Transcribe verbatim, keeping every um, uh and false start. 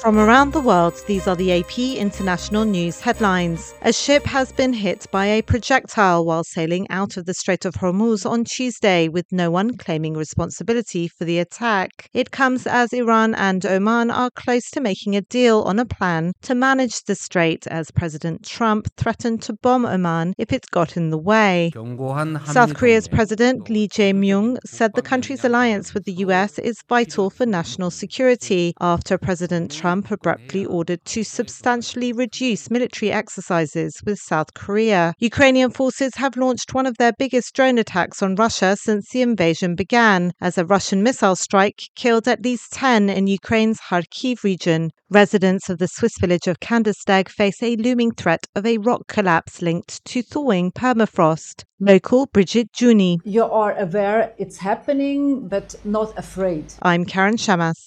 From around the world, these are the A P International News headlines. A ship has been hit by a projectile while sailing out of the Strait of Hormuz on Tuesday, with no one claiming responsibility for the attack. It comes as Iran and Oman are close to making a deal on a plan to manage the strait, as President Trump threatened to bomb Oman if it got in the way. South Korea's President Lee Jae-myung said the country's alliance with the U S is vital for national security after President Trump abruptly ordered to substantially reduce military exercises with South Korea. Ukrainian forces have launched one of their biggest drone attacks on Russia since the invasion began, as a Russian missile strike killed at least ten in Ukraine's Kharkiv region. Residents of the Swiss village of Kandersteg face a looming threat of a rock collapse linked to thawing permafrost. Local Bridget Juni. You are aware it's happening, but not afraid. I'm Karen Shamas.